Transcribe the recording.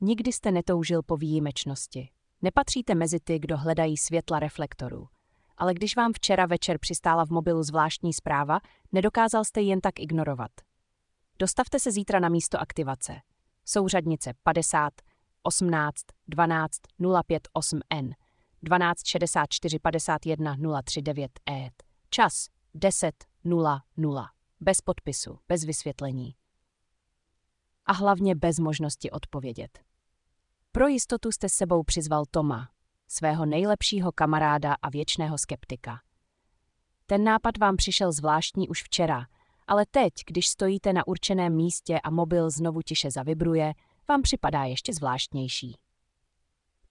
Nikdy jste netoužil po výjimečnosti. Nepatříte mezi ty, kdo hledají světla reflektorů. Ale když vám včera večer přistála v mobilu zvláštní zpráva, nedokázal jste ji jen tak ignorovat. Dostavte se zítra na místo aktivace. Souřadnice 50 18 12 058 N 12 64 51 039 E. Čas 10:00. Bez podpisu, bez vysvětlení. A hlavně bez možnosti odpovědět. Pro jistotu jste s sebou přizval Toma, svého nejlepšího kamaráda a věčného skeptika. Ten nápad vám přišel zvláštní už včera, ale teď, když stojíte na určeném místě a mobil znovu tiše zavibruje, vám připadá ještě zvláštnější.